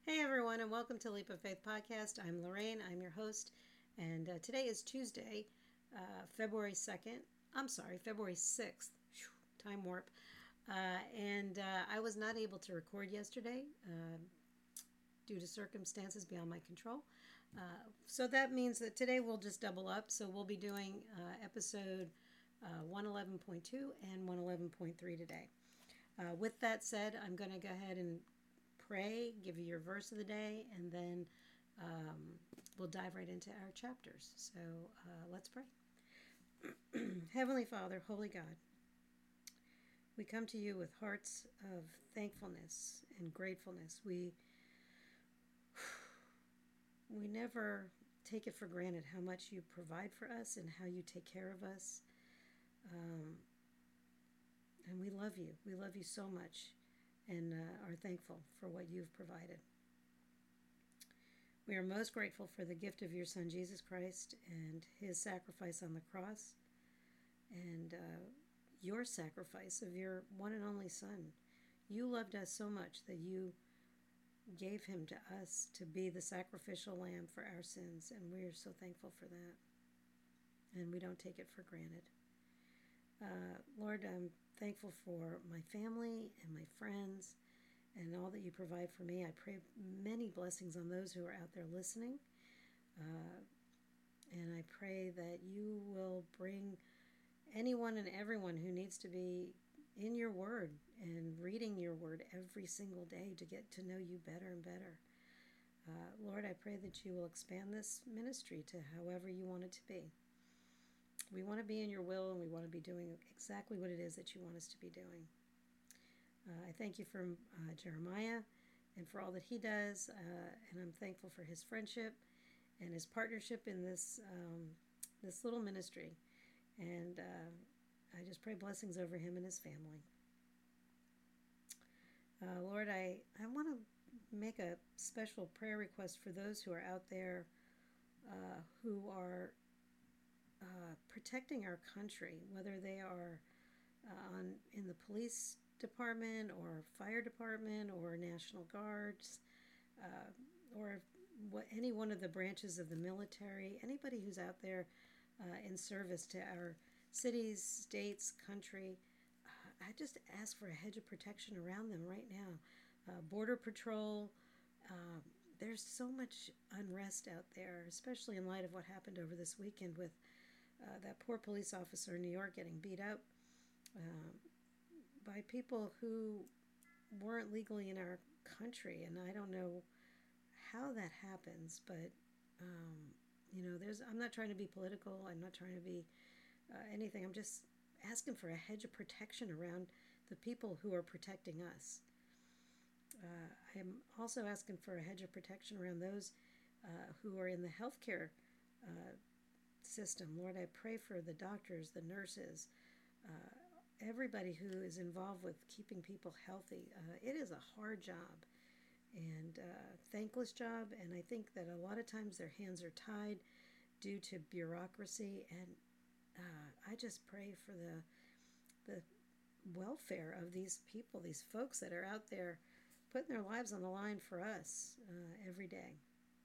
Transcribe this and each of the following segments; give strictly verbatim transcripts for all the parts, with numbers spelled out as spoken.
Hey everyone, and welcome to Leap of Faith podcast. I'm Lorraine, I'm your host, and uh, today is Tuesday, uh, February second. I'm sorry, February sixth. Whew, time warp. Uh, and uh, I was not able to record yesterday uh, due to circumstances beyond my control. Uh, so that means that today we'll just double up. So we'll be doing uh, episode uh, one eleven point two and one eleven point three today. Uh, with that said, I'm going to go ahead and pray, give you your verse of the day, and then um, we'll dive right into our chapters. So uh, let's pray. Heavenly Father, Holy God, we come to you with hearts of thankfulness and gratefulness. We we never take it for granted how much you provide for us and how you take care of us. Um, and we love you. We love you so much and uh, are thankful for what you've provided. We are most grateful for the gift of your Son, Jesus Christ, and his sacrifice on the cross, and uh, your sacrifice of your one and only Son. You loved us so much that you gave him to us to be the sacrificial lamb for our sins, and we are so thankful for that. And we don't take it for granted. Uh, Lord, I'm thankful for my family and my friends and all that you provide for me. I pray many blessings on those who are out there listening. Uh, and I pray that you will bring anyone and everyone who needs to be in your word and reading your word every single day to get to know you better and better. Uh, Lord, I pray that you will expand this ministry to however you want it to be. We want to be in your will, and we want to be doing exactly what it is that you want us to be doing. Uh, I thank you for uh, Jeremiah and for all that he does, uh, and I'm thankful for his friendship and his partnership in this um, this little ministry. And uh, I just pray blessings over him and his family. Uh, Lord, I, I want to make a special prayer request for those who are out there uh, who are uh, protecting our country, whether they are uh, on in the police department or fire department or National Guards uh, or what, any one of the branches of the military, anybody who's out there uh, in service to our cities, states, country. Uh, I just ask for a hedge of protection around them right now. Uh, Border Patrol, uh, there's so much unrest out there, especially in light of what happened over this weekend with uh, that poor police officer in New York getting beat up um, by people who weren't legally in our country. And I don't know how that happens, but um, you know, there's. I'm not trying to be political. I'm not trying to be uh, anything. I'm just asking for a hedge of protection around the people who are protecting us. Uh, I'm also asking for a hedge of protection around those uh, who are in the healthcare uh, system. Lord, I pray for the doctors, the nurses, uh, everybody who is involved with keeping people healthy. Uh, it is a hard job and uh, thankless job, and I think that a lot of times their hands are tied due to bureaucracy, and uh, I just pray for the the welfare of these people, these folks that are out there putting their lives on the line for us uh, every day.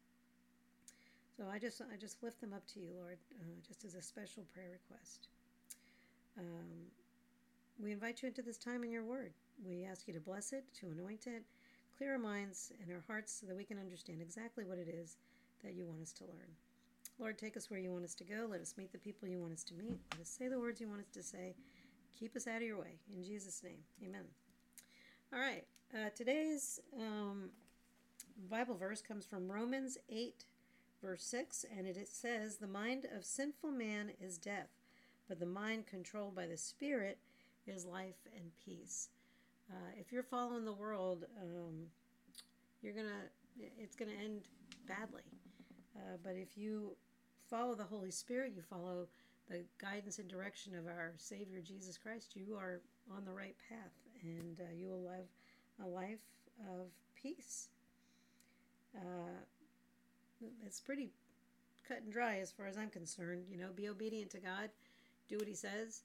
So I just I just lift them up to you, Lord, uh, just as a special prayer request. Um, we invite you into this time in your word. We ask you to bless it, to anoint it, clear our minds and our hearts so that we can understand exactly what it is that you want us to learn. Lord, take us where you want us to go. Let us meet the people you want us to meet. Let us say the words you want us to say. Keep us out of your way. In Jesus' name, amen. All right. Uh, today's um, Bible verse comes from Romans eight, verse six, and it, it says, "The mind of sinful man is death, but the mind controlled by the Spirit is life and peace." Uh, if you're following the world, um, you're gonna it's gonna end badly. Uh, but if you follow the Holy Spirit, you follow the guidance and direction of our Savior Jesus Christ, you are on the right path, and uh, you will live a life of peace. Uh, it's pretty cut and dry as far as I'm concerned. You know, be obedient to God, do what He says,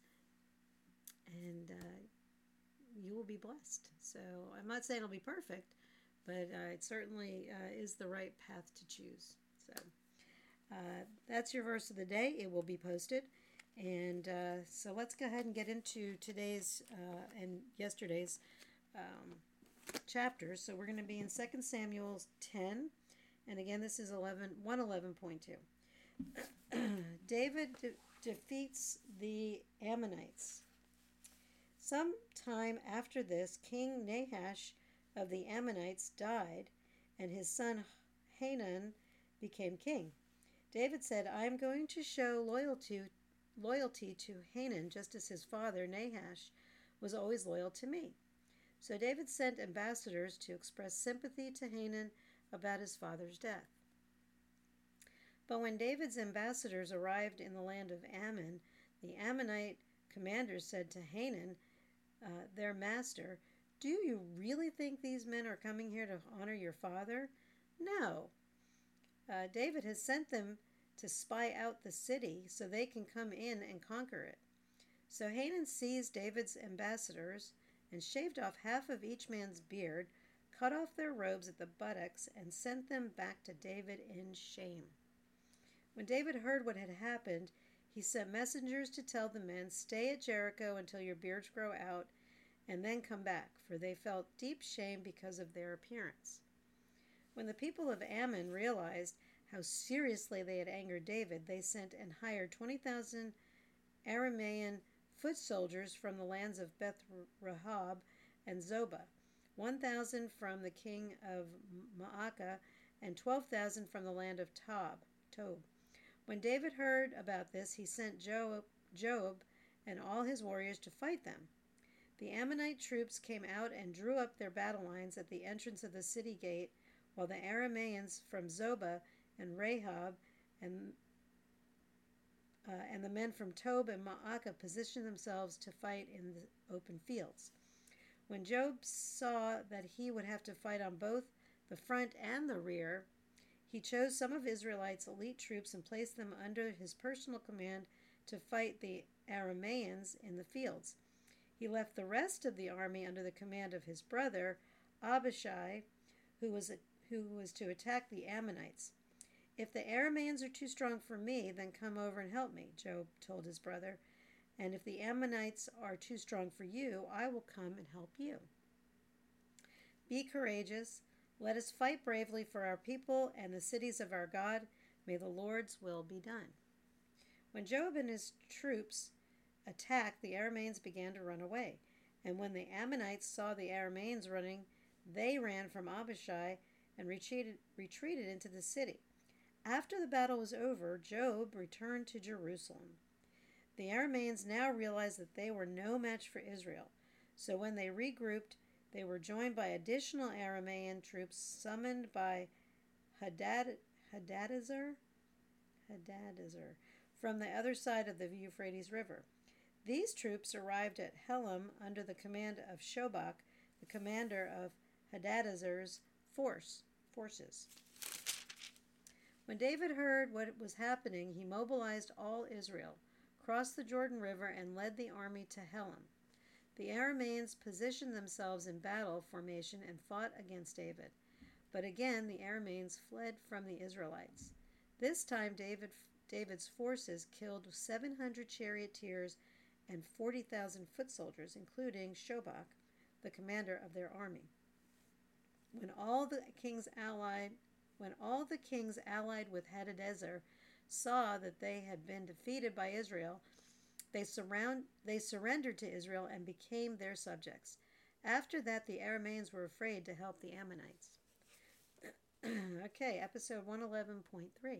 and uh, you will be blessed. So I'm not saying it'll be perfect, but uh, it certainly uh, is the right path to choose. So uh, that's your verse of the day. It will be posted. And uh, so let's go ahead and get into today's uh, and yesterday's um, chapters. So we're going to be in Second Samuel ten. And again, this is one eleven point two. David de- defeats the Ammonites. Some time after this, King Nahash of the Ammonites died, and his son Hanun became king. David said, I am going to show loyalty, loyalty to Hanun, just as his father Nahash was always loyal to me. So David sent ambassadors to express sympathy to Hanun about his father's death. But when David's ambassadors arrived in the land of Ammon, the Ammonite commanders said to Hanun, uh, their master, do you really think these men are coming here to honor your father? No. Uh, David has sent them to spy out the city so they can come in and conquer it. So Hanun seized David's ambassadors and shaved off half of each man's beard, cut off their robes at the buttocks, and sent them back to David in shame. When David heard what had happened, he sent messengers to tell the men, stay at Jericho until your beards grow out, and then come back, for they felt deep shame because of their appearance. When the people of Ammon realized how seriously they had angered David, they sent and hired twenty thousand Aramean foot soldiers from the lands of Beth Rahab and Zobah, one thousand from the king of Maacah, and twelve thousand from the land of Tob. Tob. When David heard about this, he sent Joab, Joab and all his warriors to fight them. The Ammonite troops came out and drew up their battle lines at the entrance of the city gate, while the Arameans from Zobah and Rahab and, uh, and the men from Tob and Maacah positioned themselves to fight in the open fields. When Joab saw that he would have to fight on both the front and the rear, he chose some of Israelites' elite troops and placed them under his personal command to fight the Arameans in the fields. He left the rest of the army under the command of his brother, Abishai, who was, a, who was to attack the Ammonites. If the Arameans are too strong for me, then come over and help me, Joab told his brother. And if the Ammonites are too strong for you, I will come and help you. Be courageous. Let us fight bravely for our people and the cities of our God. May the Lord's will be done. When Joab and his troops attacked, the Arameans began to run away. And when the Ammonites saw the Arameans running, they ran from Abishai and retreated, retreated into the city. After the battle was over, Joab returned to Jerusalem. The Arameans now realized that they were no match for Israel. So when they regrouped, they were joined by additional Aramean troops summoned by Hadad, Hadadezer, Hadadezer from the other side of the Euphrates River. These troops arrived at Helam under the command of Shobach, the commander of Hadadezer's force, forces. When David heard what was happening, he mobilized all Israel, crossed the Jordan River, and led the army to Helam. The Arameans positioned themselves in battle formation and fought against David. But again, the Arameans fled from the Israelites. This time, David, David's forces killed seven hundred charioteers and forty thousand foot soldiers, including Shobach, the commander of their army. When all the kings allied, when all the kings allied with Hadadezer saw that they had been defeated by Israel, they surround they surrendered to Israel and became their subjects. After that, the Arameans were afraid to help the Ammonites. Okay, episode one eleven point three.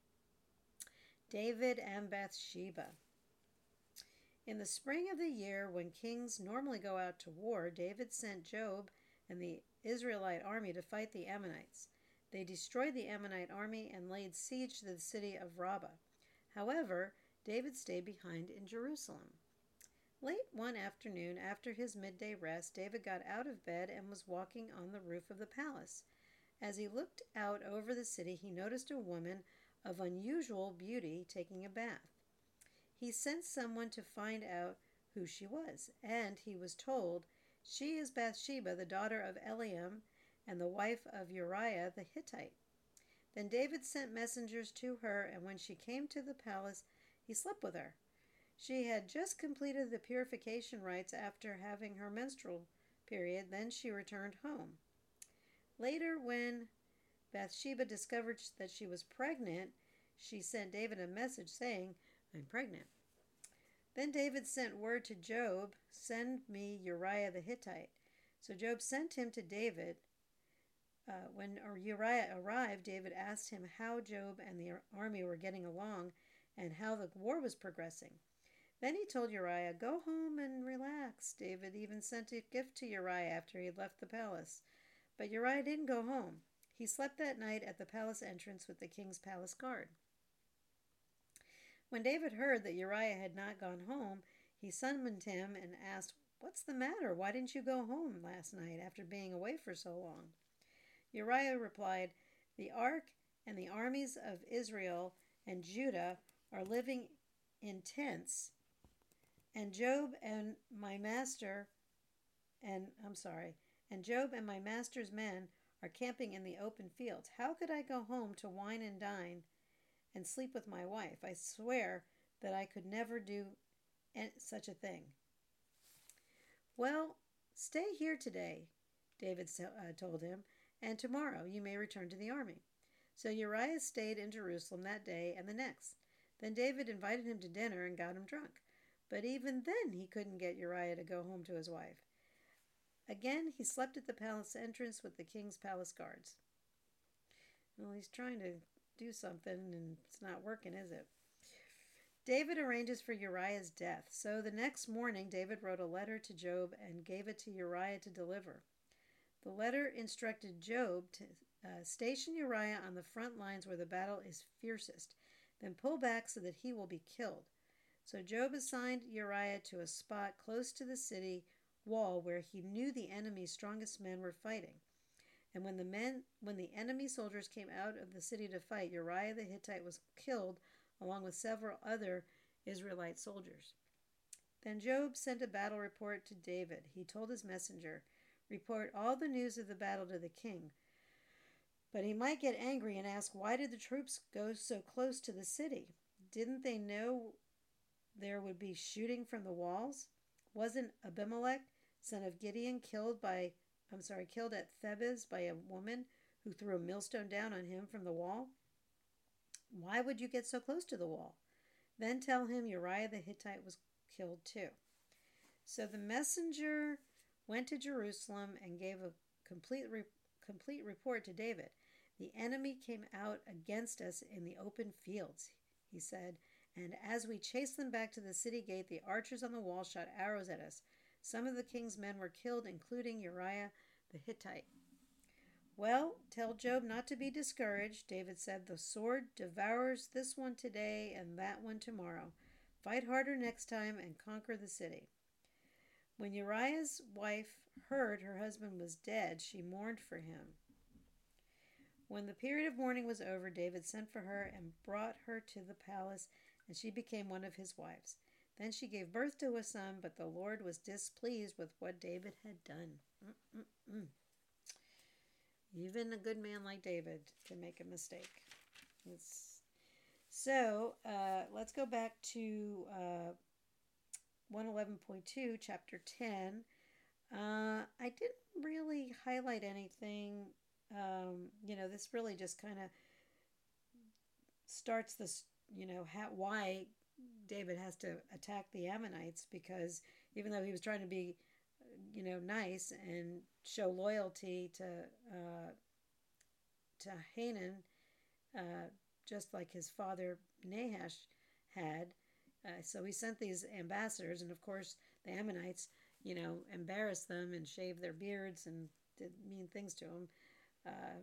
David and Bathsheba. In the spring of the year, when kings normally go out to war, David sent Joab and the Israelite army to fight the Ammonites. They destroyed the Ammonite army and laid siege to the city of Rabbah. However, David stayed behind in Jerusalem. Late one afternoon, after his midday rest, David got out of bed and was walking on the roof of the palace. As he looked out over the city, he noticed a woman of unusual beauty taking a bath. He sent someone to find out who she was, and he was told, "She is Bathsheba, the daughter of Eliam, and the wife of Uriah the Hittite. Then David sent messengers to her, and when she came to the palace, he slept with her. She had just completed the purification rites after having her menstrual period. Then she returned home. Later, when Bathsheba discovered that she was pregnant, she sent David a message saying, "I'm pregnant." Then David sent word to Joab, "Send me Uriah the Hittite." So Joab sent him to David. Uh, when Uriah arrived, David asked him how Joab and the army were getting along and how the war was progressing. Then he told Uriah, "Go home and relax." David even sent a gift to Uriah after he had left the palace. But Uriah didn't go home. He slept that night at the palace entrance with the king's palace guard. When David heard that Uriah had not gone home, he summoned him and asked, "What's the matter? Why didn't you go home last night after being away for so long?" Uriah replied, "The ark and the armies of Israel and Judah are living in tents, and Joab and my master, and I'm sorry, and Joab and my master's men are camping in the open fields. How could I go home to wine and dine and sleep with my wife? I swear that I could never do such a thing." "Well, stay here today," David uh, told him, "and tomorrow you may return to the army." So Uriah stayed in Jerusalem that day and the next. Then David invited him to dinner and got him drunk. But even then he couldn't get Uriah to go home to his wife. Again, he slept at the palace entrance with the king's palace guards. Well, he's trying to do something and it's not working, is it? David arranges for Uriah's death. So the next morning, David wrote a letter to Joab and gave it to Uriah to deliver. The letter instructed Joab to uh, station Uriah on the front lines where the battle is fiercest, then pull back so that he will be killed. So Joab assigned Uriah to a spot close to the city wall where he knew the enemy's strongest men were fighting. And when the men, when the enemy soldiers came out of the city to fight, Uriah the Hittite was killed along with several other Israelite soldiers. Then Joab sent a battle report to David. He told his messenger, "Report all the news of the battle to the king." But he might get angry and ask, "Why did the troops go so close to the city? Didn't they know there would be shooting from the walls? Wasn't Abimelech, son of Gideon, killed by, I'm sorry, killed at Thebez by a woman who threw a millstone down on him from the wall? Why would you get so close to the wall? Then tell him Uriah the Hittite was killed too." So the messenger went to Jerusalem and gave a complete re- complete report to David. "The enemy came out against us in the open fields," he said, "and as we chased them back to the city gate, the archers on the wall shot arrows at us. Some of the king's men were killed, including Uriah the Hittite." "Well, tell Joab not to be discouraged," David said. "The sword devours this one today and that one tomorrow. Fight harder next time and conquer the city." When Uriah's wife heard her husband was dead, she mourned for him. When the period of mourning was over, David sent for her and brought her to the palace, and she became one of his wives. Then she gave birth to a son, but the Lord was displeased with what David had done. Mm-mm-mm. Even a good man like David can make a mistake. It's... So uh, let's go back to uh, one eleven point two, chapter ten. Uh, I didn't really highlight anything. Um, you know, this really just kind of starts this, you know, how, why David has to attack the Ammonites, because even though he was trying to be, you know, nice and show loyalty to uh, to Hanun, uh, just like his father Nahash had, uh, so he sent these ambassadors, and of course the Ammonites, you know, embarrassed them and shaved their beards and did mean things to them. Uh,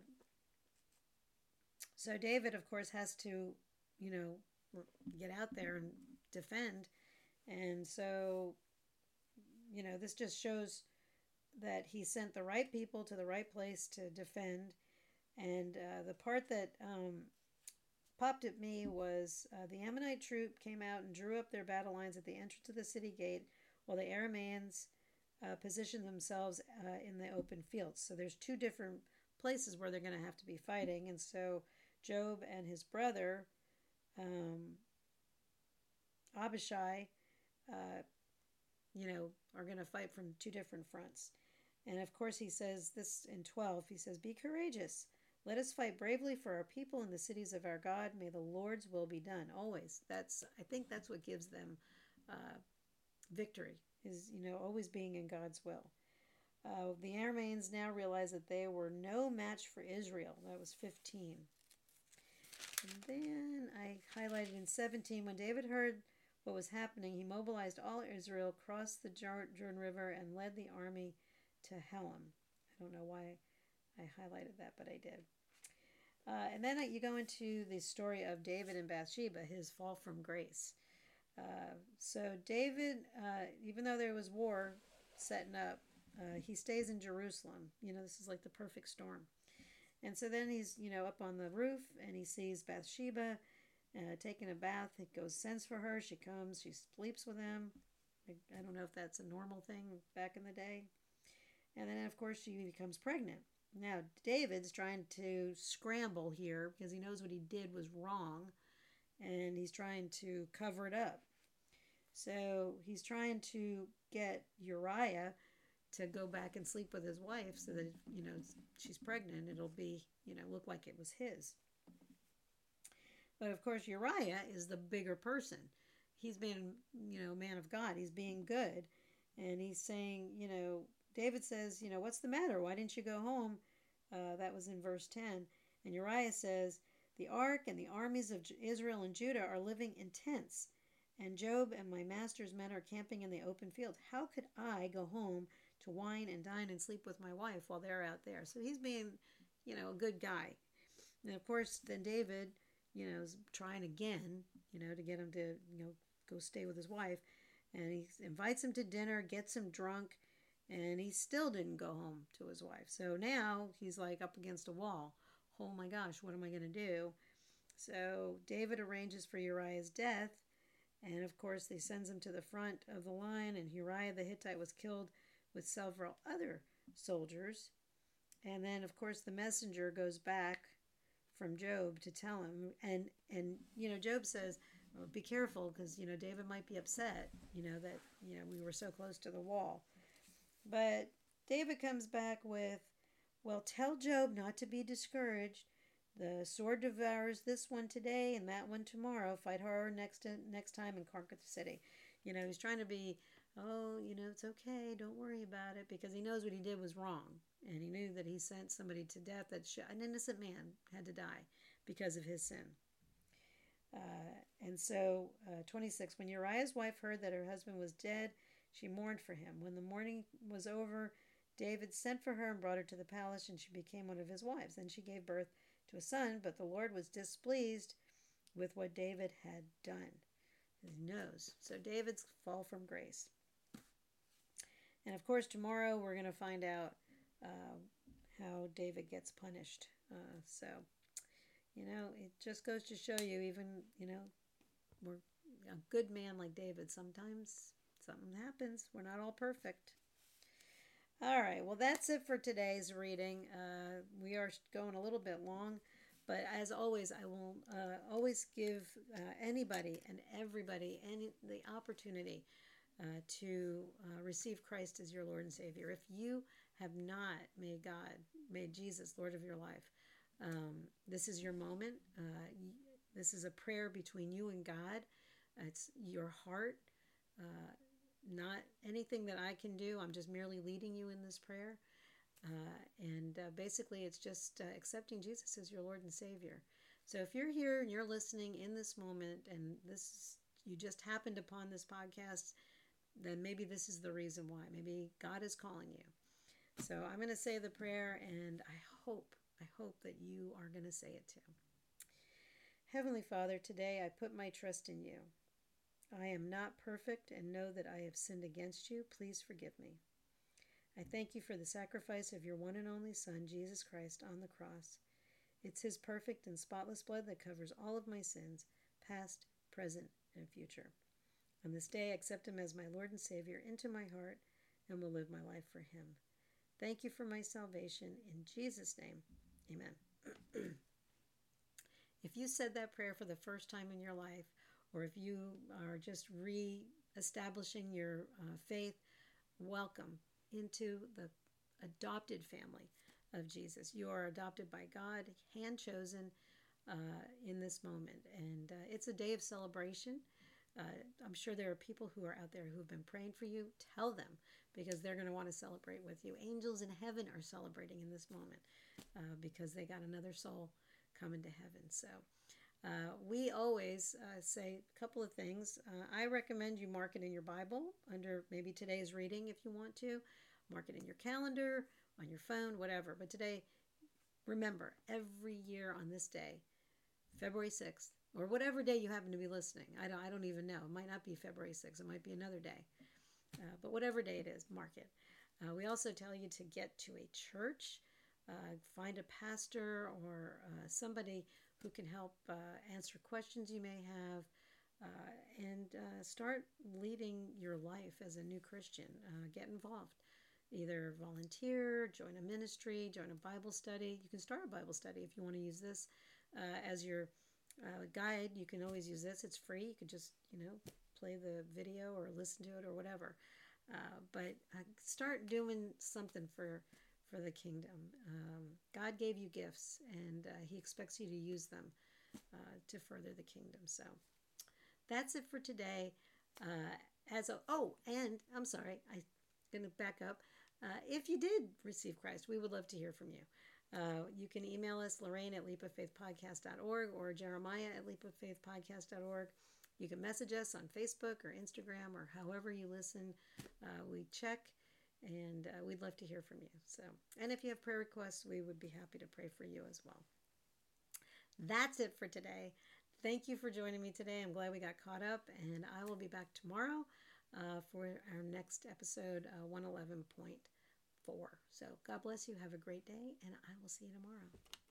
so David, of course, has to, you know, get out there and defend. And so, you know, this just shows that he sent the right people to the right place to defend. And uh, the part that um, popped at me was uh, the Ammonite troop came out and drew up their battle lines at the entrance of the city gate, while the Arameans uh, positioned themselves uh, in the open fields. So there's two different places where they're going to have to be fighting. And so Job and his brother, um, Abishai, uh, you know, are going to fight from two different fronts. And of course, he says this in twelve. He says, "Be courageous. Let us fight bravely for our people in the cities of our God. May the Lord's will be done." Always. That's I think that's what gives them uh, victory. Is you know always being in God's will. Uh, the Arameans now realized that they were no match for Israel. That was fifteen. And then I highlighted in seventeen, when David heard what was happening, he mobilized all Israel, crossed the Jordan River, and led the army to Helam. I don't know why I highlighted that, but I did. Uh, and then you go into the story of David and Bathsheba, his fall from grace. Uh, so David, uh, even though there was war setting up, uh, he stays in Jerusalem. You know, this is like the perfect storm. And so then he's, you know, up on the roof, and he sees Bathsheba uh, taking a bath. He goes, sends for her. She comes. She sleeps with him. I, I don't know if that's a normal thing back in the day. And then, of course, she becomes pregnant. Now, David's trying to scramble here because he knows what he did was wrong, and he's trying to cover it up. So he's trying to get Uriah to go back and sleep with his wife so that, you know, she's pregnant. It'll be, you know, look like it was his. But, of course, Uriah is the bigger person. He's being, you know, man of God. He's being good. And he's saying, you know, David says, you know, what's the matter? Why didn't you go home? Uh, that was in verse ten. And Uriah says, the ark and the armies of Israel and Judah are living in tents, and Job and my master's men are camping in the open field. How could I go home to wine and dine and sleep with my wife while they're out there? So he's being, you know, a good guy. And of course, then David, you know, is trying again, you know, to get him to, you know, go stay with his wife. And he invites him to dinner, gets him drunk, and he still didn't go home to his wife. So now he's like up against a wall. Oh my gosh, what am I going to do? So David arranges for Uriah's death. And of course, he sends him to the front of the line. And Uriah the Hittite was killed with several other soldiers. And then, of course, the messenger goes back from Job to tell him. And, and you know, Job says, well, be careful because, you know, David might be upset, you know, that, you know, we were so close to the wall. But David comes back with, well, tell Job not to be discouraged. The sword devours this one today and that one tomorrow. Fight hard next to, next time and conquer the city. You know, he's trying to be, oh, you know, it's okay. Don't worry about it, because he knows what he did was wrong. And he knew that he sent somebody to death, that should, an innocent man had to die because of his sin. Uh, and so, uh, twenty-six, when Uriah's wife heard that her husband was dead, she mourned for him. When the mourning was over, David sent for her and brought her to the palace, and she became one of his wives. Then she gave birth to a son, but the Lord was displeased with what David had done. He knows. So David's fall from grace. And of course, tomorrow we're going to find out uh, how David gets punished. Uh, so, you know, it just goes to show you, even, you know, we're a good man like David, sometimes something happens. We're not all perfect. All right, well, that's it for today's reading. Uh, we are going a little bit long, but as always, I will uh, always give uh, anybody and everybody any the opportunity uh, to uh, receive Christ as your Lord and Savior. If you have not made God, made Jesus Lord of your life, um, this is your moment. Uh, this is a prayer between you and God. It's your heart. Uh, Not anything that I can do. I'm just merely leading you in this prayer. Uh, and uh, basically, it's just uh, accepting Jesus as your Lord and Savior. So if you're here and you're listening in this moment, and this you just happened upon this podcast, then maybe this is the reason why. Maybe God is calling you. So I'm going to say the prayer, and I hope, I hope that you are going to say it too. Heavenly Father, today I put my trust in you. I am not perfect and know that I have sinned against you. Please forgive me. I thank you for the sacrifice of your one and only Son, Jesus Christ, on the cross. It's his perfect and spotless blood that covers all of my sins, past, present, and future. On this day, I accept him as my Lord and Savior into my heart and will live my life for him. Thank you for my salvation. In Jesus' name, amen. If you said that prayer for the first time in your life, or if you are just re-establishing your uh, faith, welcome into the adopted family of Jesus. You are adopted by God, hand-chosen uh, in this moment. And uh, it's a day of celebration. Uh, I'm sure there are people who are out there who have been praying for you. Tell them, because they're going to want to celebrate with you. Angels in heaven are celebrating in this moment uh, because they got another soul coming to heaven. So uh, we always uh, say a couple of things. Uh, I recommend you mark it in your Bible under maybe today's reading if you want to. Mark it in your calendar, on your phone, whatever. But today, remember, every year on this day, February sixth, or whatever day you happen to be listening. I don't, I don't even know. It might not be February sixth. It might be another day. Uh, but whatever day it is, mark it. Uh, we also tell you to get to a church, uh, find a pastor or uh, somebody who can help uh, answer questions you may have, uh, and uh, start leading your life as a new Christian. Uh, get involved. Either volunteer, join a ministry, join a Bible study. You can start a Bible study if you want to use this uh, as your uh, guide. You can always use this. It's free. You can just, you know, play the video or listen to it or whatever. Uh, but uh, start doing something for for the kingdom. Um, God gave you gifts, and uh, He expects you to use them uh, to further the kingdom. So that's it for today. Uh, as a oh, and I'm sorry, I'm going to back up. Uh, if you did receive Christ, we would love to hear from you. Uh, you can email us, Lorraine at leap of faith podcast dot org or Jeremiah at leap of faith podcast dot org. You can message us on Facebook or Instagram or however you listen. Uh, we check, and uh, we'd love to hear from you. So, and if you have prayer requests, we would be happy to pray for you as well. That's it for today. Thank you for joining me today. I'm glad we got caught up, and I will be back tomorrow uh, for our next episode, uh, one eleven point four. So God bless you. Have a great day, and I will see you tomorrow.